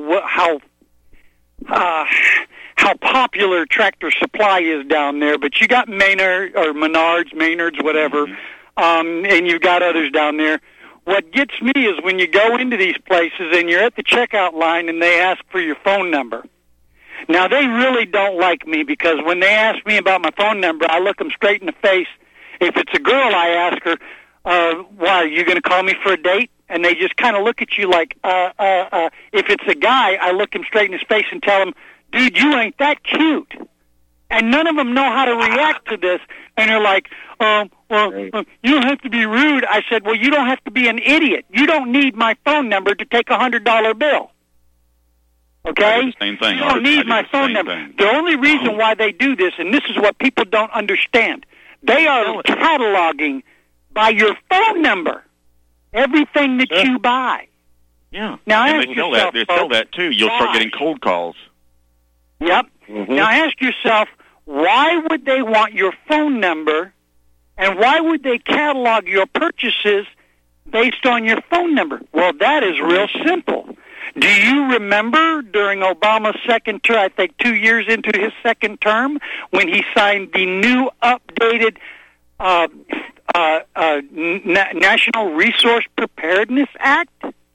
popular Tractor Supply is down there. But you got Maynards, whatever, and you've got others down there. What gets me is when you go into these places and you're at the checkout line and they ask for your phone number. Now, they really don't like me because when they ask me about my phone number, I look them straight in the face. If it's a girl, I ask her, why, are you going to call me for a date? And they just kind of look at you like, if it's a guy, I look him straight in his face and tell him, dude, you ain't that cute. And none of them know how to react to this. And they're like, you don't have to be rude. I said, well, you don't have to be an idiot. You don't need my phone number to take $100 bill. Okay?
Same thing.
You don't need my phone number. The only reason why they do this, and this is what people don't understand, they are cataloging by your phone number everything that you buy.
Yeah.
Now
and
ask
they sell
yourself,
that. They sell that too. You'll start getting cold calls.
Yep. Now ask yourself, why would they want your phone number, and why would they catalog your purchases based on your phone number? Well, that is real simple. Do you remember during Obama's second term, I think 2 years into his second term, when he signed the new updated National Resource Preparedness Act?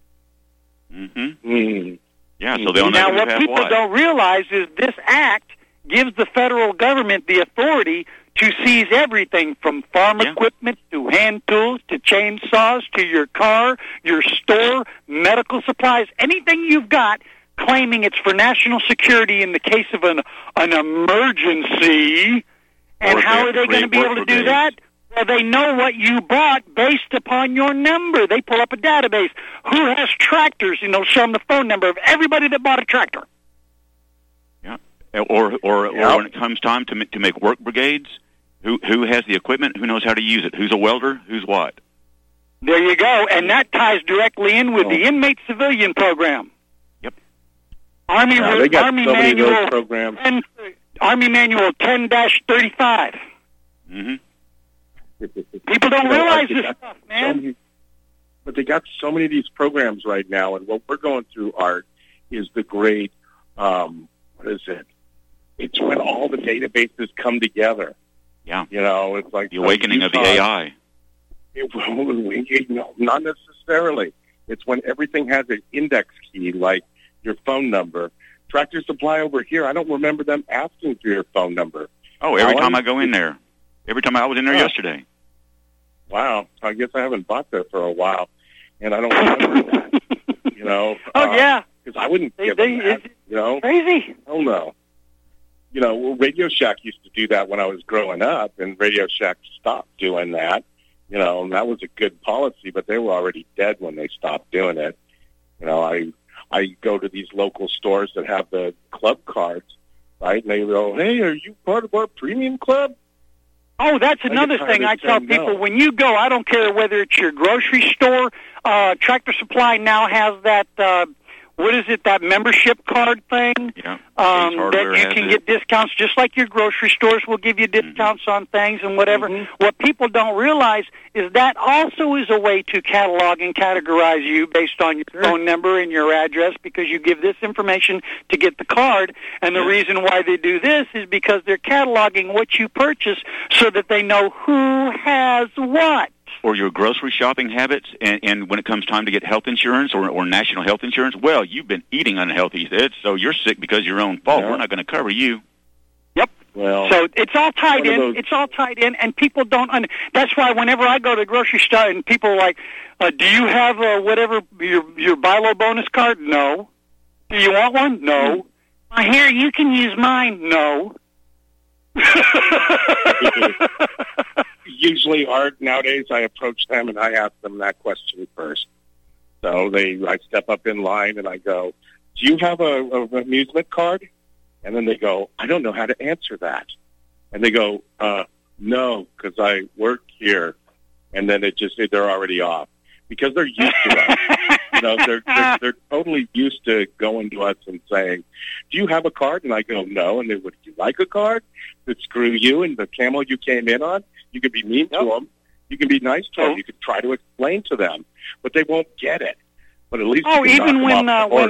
Yeah, so they'll
now
know
what people don't realize is this act gives the federal government the authority to seize everything from farm equipment to hand tools to chainsaws to your car, your store, medical supplies, anything you've got, claiming it's for national security in the case of an emergency. And how are they going to be able to do that? Well, they know what you bought based upon your number. They pull up a database. Who has tractors? And they'll show them the phone number of everybody that bought a tractor.
Yeah. Or when it comes time to make work brigades, who has the equipment? Who knows how to use it? Who's a welder? Who's what?
There you go. And that ties directly in with the inmate civilian program.
Yep.
Army
Manual those programs.
Army Manual 10-35. People don't realize this stuff, man.
But they got so many of these programs right now, and what we're going through, Art, is the great, what is it? It's when all the databases come together.
Yeah.
You know, it's like
the awakening of the AI.
Not necessarily. It's when everything has an index key, like your phone number. Tractor Supply over here, I don't remember them asking for your phone number.
Oh, every time I go in there. Every time I was in there yesterday.
Wow. I guess I haven't bought there for a while, and I don't remember that. You know?
Yeah.
Because I wouldn't give them that, you know?
Crazy.
Hell no. You know, Radio Shack used to do that when I was growing up, and Radio Shack stopped doing that. You know, and that was a good policy, but they were already dead when they stopped doing it. You know, I go to these local stores that have the club cards, right? And they go, hey, are you part of our premium club?
Oh, that's another thing I tell people. When you go, I don't care whether it's your grocery store, Tractor Supply now has that, what is it, that membership card thing?
Yeah.
That you can get discounts, just like your grocery stores will give you discounts on things and whatever. What people don't realize is that also is a way to catalog and categorize you based on your phone number and your address, because you give this information to get the card. And the reason why they do this is because they're cataloging what you purchase so that they know who has what.
Or your grocery shopping habits, and when it comes time to get health insurance or national health insurance, well, you've been eating unhealthy, so you're sick because of your own fault. We're not going to cover you.
Yep.
Well,
so it's all tied in. It's all tied in, and people don't. That's why whenever I go to the grocery store and people are like, "Do you have whatever your buy low bonus card?" No. Do you want one? No. Here, you can use mine. No.
Usually, Art, nowadays I approach them and I ask them that question first. So I step up in line and I go, do you have a amusement card? And then they go, I don't know how to answer that. And they go, no, because I work here. And then they're already off because they're used to us. You know, they're totally used to going to us and saying, do you have a card? And I go, no. And they would you like a card? That screw you and the camel you came in on? You can be mean to them. You can be nice to them. You can try to explain to them, but they won't get it. But at least
even when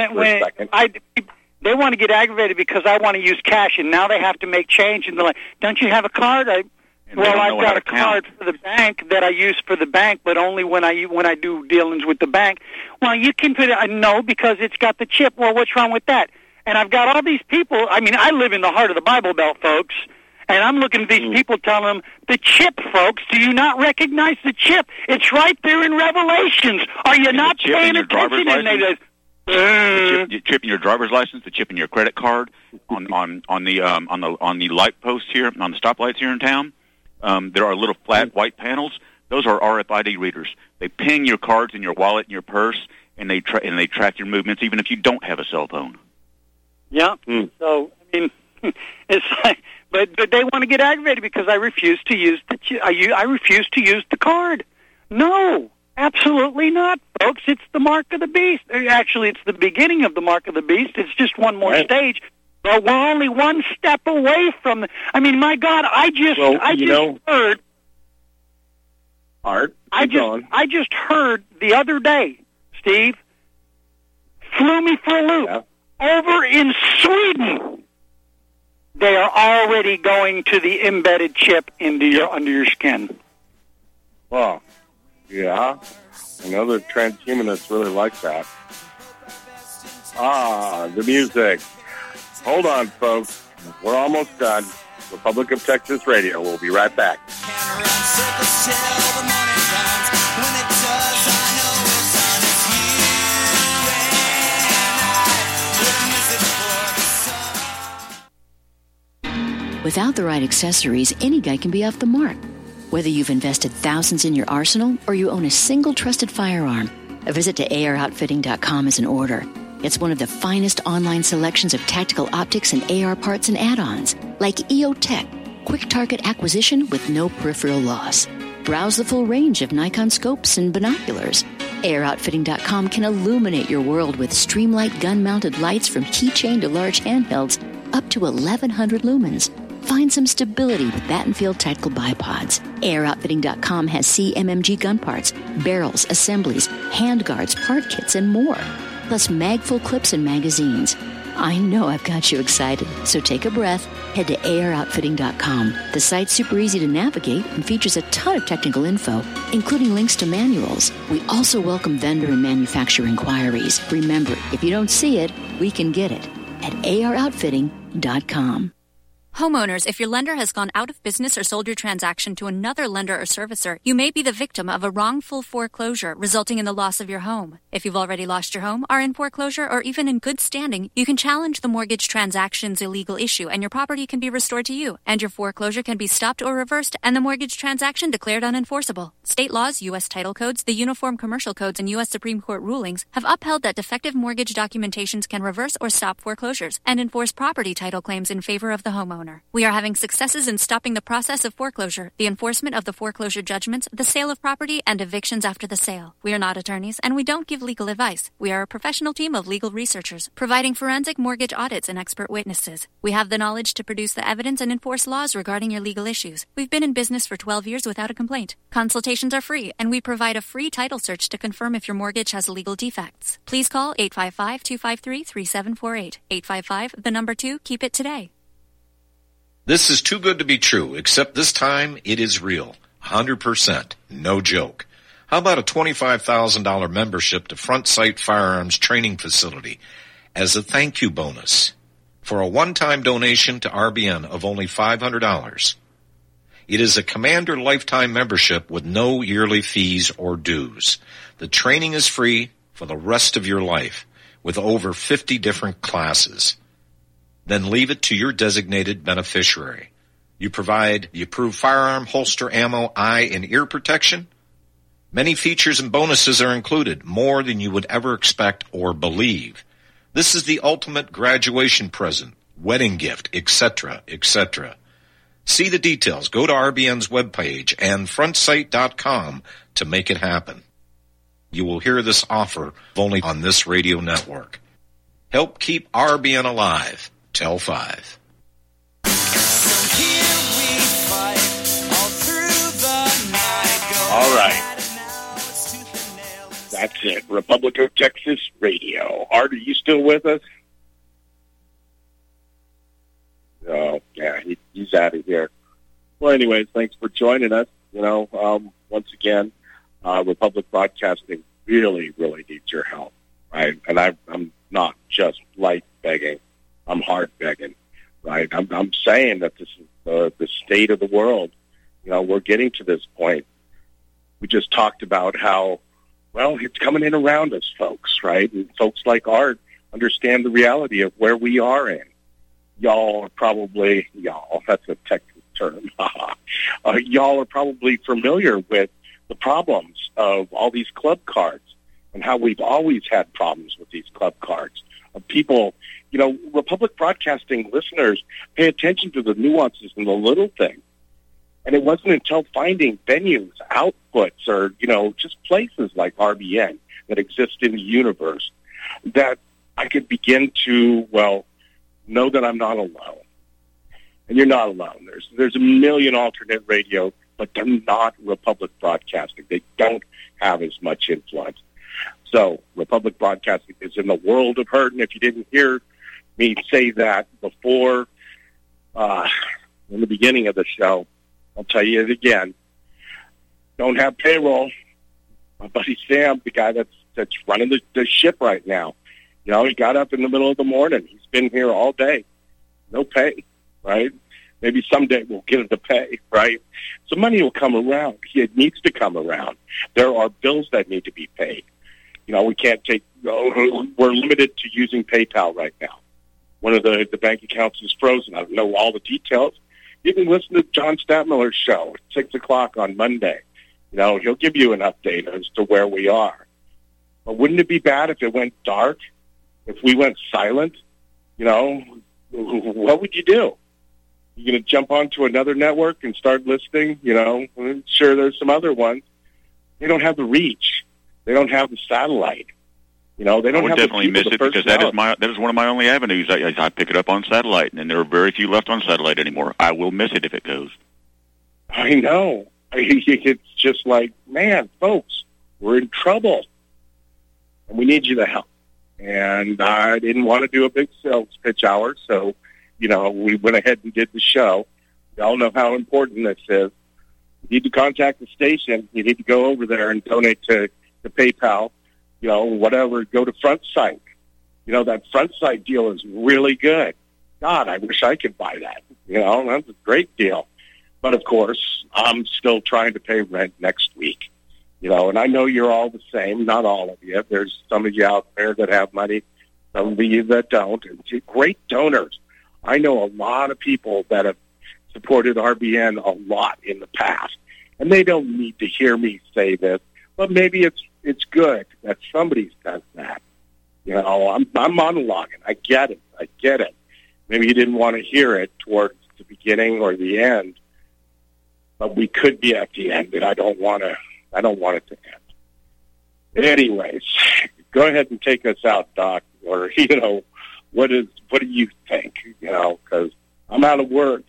they want to get aggravated because I want to use cash, and now they have to make change, and they're like, "Don't you have a card?" I've got a card for the bank that I use for the bank, but only when I do dealings with the bank. Well, you can put it. No, because it's got the chip. Well, what's wrong with that? And I've got all these people. I mean, I live in the heart of the Bible Belt, folks. And I'm looking at these people telling them, the chip, folks, do you not recognize the chip? It's right there in Revelations. Are you not paying attention? And they just,
the chip in your driver's license, the chip in your credit card, on the light posts here, on the stoplights here in town. There are little flat white panels. Those are RFID readers. They ping your cards in your wallet and your purse, and they track your movements, even if you don't have a cell phone.
Yeah. So, I mean, it's like, but they want to get aggravated because I refuse to use I refuse to use the card. No, absolutely not, folks. It's the mark of the beast. Actually, it's the beginning of the mark of the beast. It's just one more stage. But we're only one step away from the... I mean, my God, I just heard...
Art,
I just heard the other day, Steve, flew me for a loop.
Yeah.
Over in Sweden, they are already going to the embedded chip under your skin.
Well, yeah. I know the transhumanists really like that. The music. Hold on, folks. We're almost done. Republic of Texas Radio. We'll be right back.
Without the right accessories, any guy can be off the mark. Whether you've invested thousands in your arsenal or you own a single trusted firearm, a visit to AROutfitting.com is in order. It's one of the finest online selections of tactical optics and AR parts and add-ons, like EOTech, quick target acquisition with no peripheral loss. Browse the full range of Nikon scopes and binoculars. AROutfitting.com can illuminate your world with Streamlight gun-mounted lights from keychain to large handhelds up to 1,100 lumens. Find some stability with Battenfield Tactical Bipods. AROutfitting.com has CMMG gun parts, barrels, assemblies, handguards, part kits, and more. Plus mag-full clips and magazines. I know I've got you excited, so take a breath. Head to AROutfitting.com. The site's super easy to navigate and features a ton of technical info, including links to manuals. We also welcome vendor and manufacturer inquiries. Remember, if you don't see it, we can get it at AROutfitting.com.
Homeowners, if your lender has gone out of business or sold your transaction to another lender or servicer, you may be the victim of a wrongful foreclosure resulting in the loss of your home. If you've already lost your home, are in foreclosure, or even in good standing, you can challenge the mortgage transaction's illegal issue and your property can be restored to you, and your foreclosure can be stopped or reversed and the mortgage transaction declared unenforceable. State laws, U.S. title codes, the Uniform Commercial Codes, and U.S. Supreme Court rulings have upheld that defective mortgage documentations can reverse or stop foreclosures and enforce property title claims in favor of the homeowner. We are having successes in stopping the process of foreclosure, the enforcement of the foreclosure judgments, the sale of property, and evictions after the sale. We are not attorneys, and we don't give legal advice. We are a professional team of legal researchers, providing forensic mortgage audits and expert witnesses. We have the knowledge to produce the evidence and enforce laws regarding your legal issues. We've been in business for 12 years without a complaint. Consultations are free, and we provide a free title search to confirm if your mortgage has legal defects. Please call 855-253-3748. 855, 2, keep it today.
This is too good to be true, except this time it is real. 100%. No joke. How about a $25,000 membership to Front Sight Firearms Training Facility as a thank you bonus for a one-time donation to RBN of only $500? It is a Commander lifetime membership with no yearly fees or dues. The training is free for the rest of your life with over 50 different classes. Then leave it to your designated beneficiary. You provide the approved firearm, holster, ammo, eye, and ear protection. Many features and bonuses are included, more than you would ever expect or believe. This is the ultimate graduation present, wedding gift, etc., etc. See the details. Go to RBN's webpage and frontsight.com to make it happen. You will hear this offer only on this radio network. Help keep RBN alive. Tell 5.
All right. That's it. Republic of Texas Radio. Art, are you still with us? Oh, yeah, he's out of here. Well, anyways, thanks for joining us. Once again, Republic Broadcasting really, really needs your help, right? And I'm not just light begging. I'm hard begging, right? I'm saying that this is the state of the world. We're getting to this point. We just talked about how, well, it's coming in around us, folks, right? And folks like Art understand the reality of where we are in. Y'all are probably, that's a Texas term. Y'all are probably familiar with the problems of all these club cards and how we've always had problems with these club cards, of people, Republic Broadcasting listeners pay attention to the nuances and the little things. And it wasn't until finding venues, outputs, or, just places like RBN that exist in the universe that I could begin to, know that I'm not alone. And you're not alone. There's a million alternate radio, but they're not Republic Broadcasting. They don't have as much influence. So Republic Broadcasting is in the world of hurt, and if you didn't hear me say that before in the beginning of the show, I'll tell you it again. Don't have payroll. My buddy Sam, the guy that's running the ship right now, he got up in the middle of the morning. He's been here all day. No pay, right? Maybe someday we'll get him to pay, right? So money will come around. It needs to come around. There are bills that need to be paid. We can't we're limited to using PayPal right now. One of the bank accounts is frozen. I don't know all the details. You can listen to John Stadtmiller's show at 6 o'clock on Monday. He'll give you an update as to where we are. But wouldn't it be bad if it went dark? If we went silent? What would you do? You going to jump onto another network and start listening? Sure, there's some other ones. They don't have the reach. They don't have the satellite. They don't have. I would
definitely miss it because that is one of my only avenues. I pick it up on satellite, and there are very few left on satellite anymore. I will miss it if it goes.
I know. It's just like, man, folks, we're in trouble, and we need you to help. And I didn't want to do a big sales pitch hour, so we went ahead and did the show. You all know how important this is. You need to contact the station. You need to go over there and donate to PayPal, whatever. Go to Front Sight. That Front Sight deal is really good. God, I wish I could buy that. That's a great deal. But, of course, I'm still trying to pay rent next week. And I know you're all the same. Not all of you. There's some of you out there that have money, some of you that don't. And great donors. I know a lot of people that have supported RBN a lot in the past. And they don't need to hear me say this, but maybe it's good that somebody says that. I'm monologuing. I get it. Maybe you didn't want to hear it towards the beginning or the end, but we could be at the end, and I don't want it to end. Anyways, go ahead and take us out, Doc, or, what do you think? Because I'm out of words.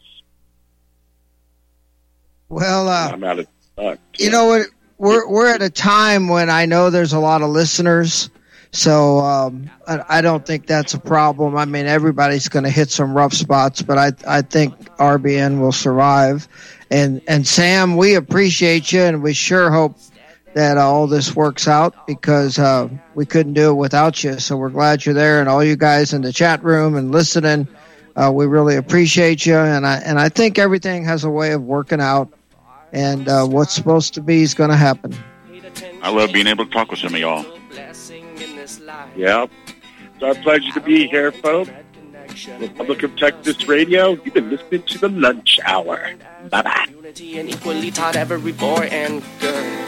Well,
I'm out of thought.
We're at a time when I know there's a lot of listeners, so I don't think that's a problem. I mean, everybody's going to hit some rough spots, but I think RBN will survive. And Sam, we appreciate you, and we sure hope that all this works out because we couldn't do it without you. So we're glad you're there, and all you guys in the chat room and listening. We really appreciate you, and I think everything has a way of working out, and what's supposed to be is going to happen.
I love being able to talk with some of y'all.
Yeah. It's our pleasure to be here, folks. Republic of Texas Radio, you've been listening to the Lunch Hour. Bye-bye.
Unity and equally taught every boy and girl.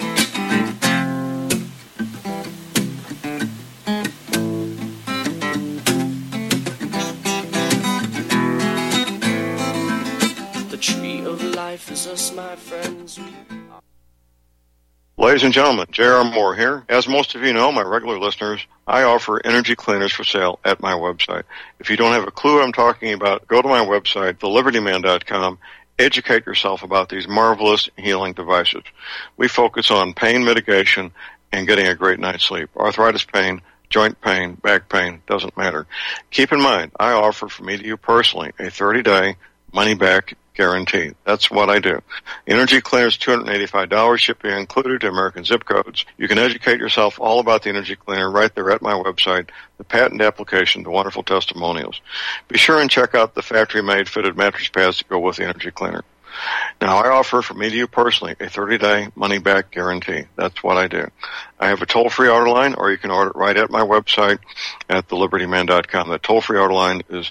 My friends.
Ladies and gentlemen, J.R. Moore here. As most of you know, my regular listeners, I offer energy cleaners for sale at my website. If you don't have a clue what I'm talking about, go to my website, thelibertyman.com, educate yourself about these marvelous healing devices. We focus on pain mitigation and getting a great night's sleep. Arthritis pain, joint pain, back pain, doesn't matter. Keep in mind, I offer from me to you personally a 30-day money-back guarantee. That's what I do. Energy cleaners, $285, shipping included to American zip codes. You can educate yourself all about the energy cleaner right there at my website, the patent application, the wonderful testimonials. Be sure and check out the factory-made fitted mattress pads that go with the energy cleaner. Now, I offer from me to you personally a 30-day money-back guarantee. That's what I do. I have a toll-free order line, or you can order it right at my website at thelibertyman.com. The toll-free order line is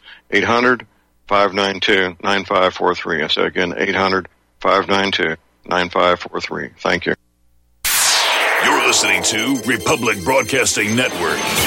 800-592-9543. I say again, 800-592-9543. Thank you.
You're listening to Republic Broadcasting Network.